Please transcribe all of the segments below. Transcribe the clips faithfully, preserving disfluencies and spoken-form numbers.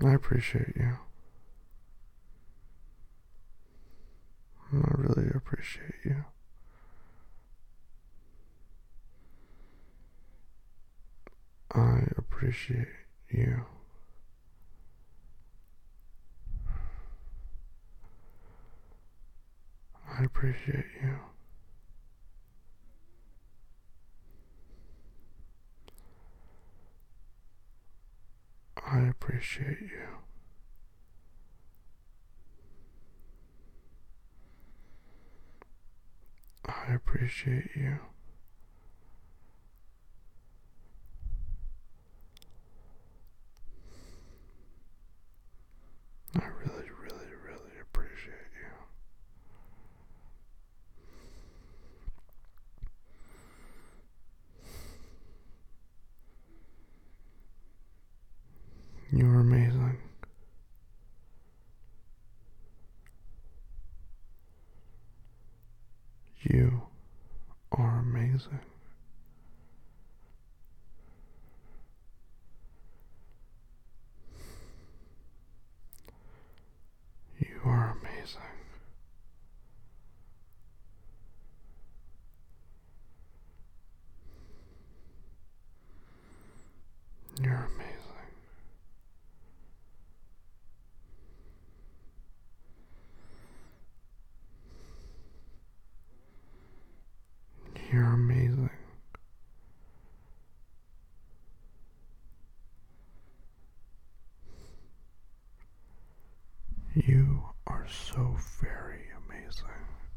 I appreciate you. I really appreciate you. I appreciate you. I appreciate you. I appreciate you. I appreciate you. I really, really, really appreciate you. You're amazing. You are amazing. You are amazing. You're amazing. You're amazing. You are so very amazing.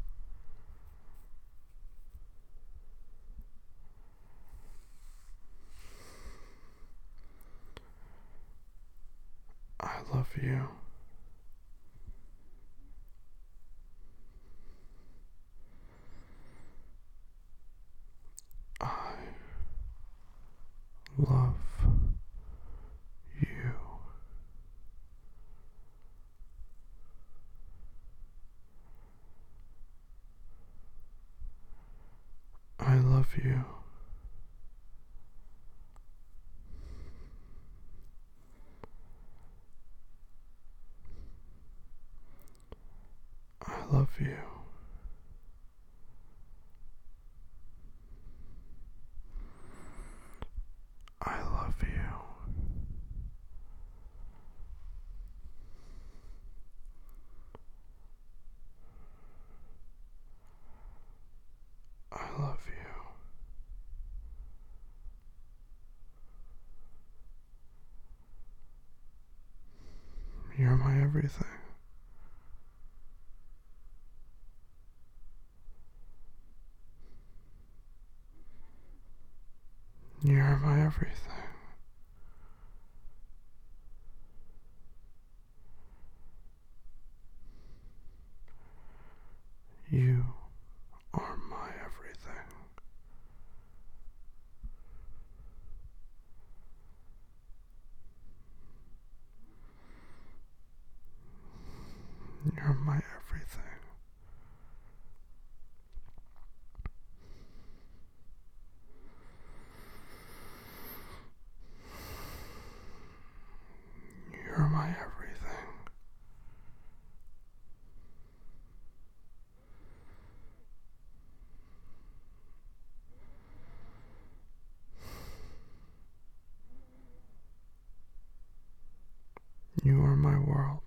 I love you. I love you. I love you. I love you. I love you. I love you. You're my everything. You're my everything. You are my everything. You're my everything. You're my everything. You are my world.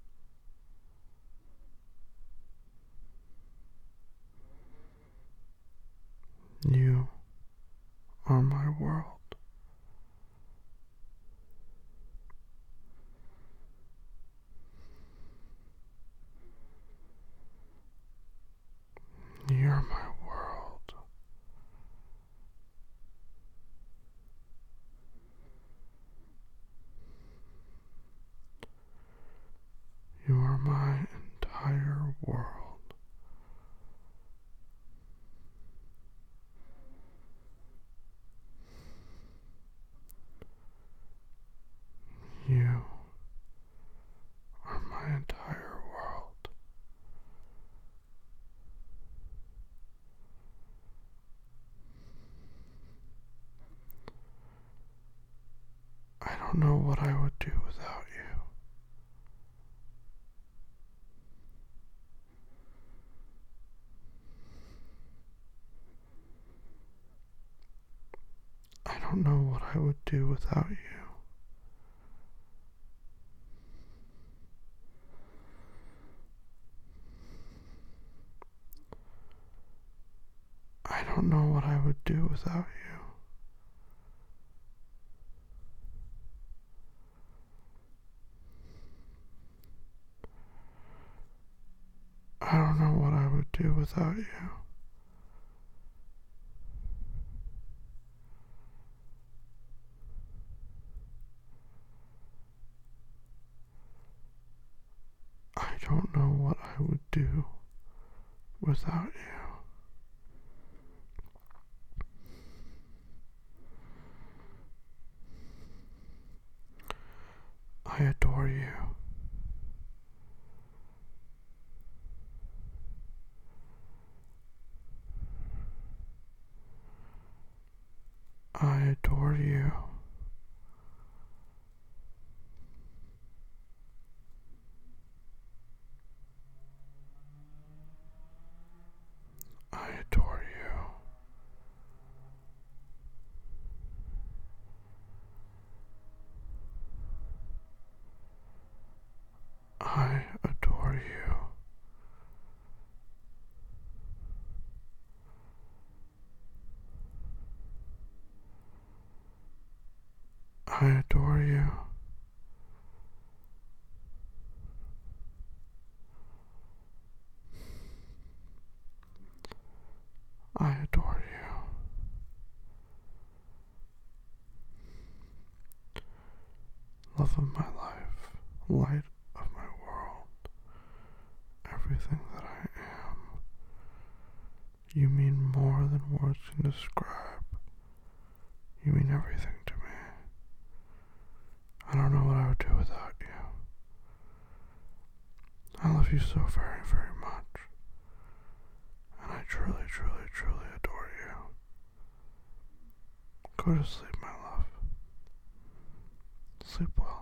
You are my world. You're my world. You are my entire world. You are my entire world. I don't know what I would do without you. don't know what I would do without you. I don't know what I would do without you. I don't know what I would do without you. I don't know what I would do without you. I adore you. I adore you. I adore you. I adore you. I adore you. I adore you. Love of my life, light of my world, everything that I am. You mean more than words can describe. You mean everything to me. I don't know what I would do without you. I love you so very, very much. And I truly, truly, truly adore you. Go to sleep, my love. Sleep well.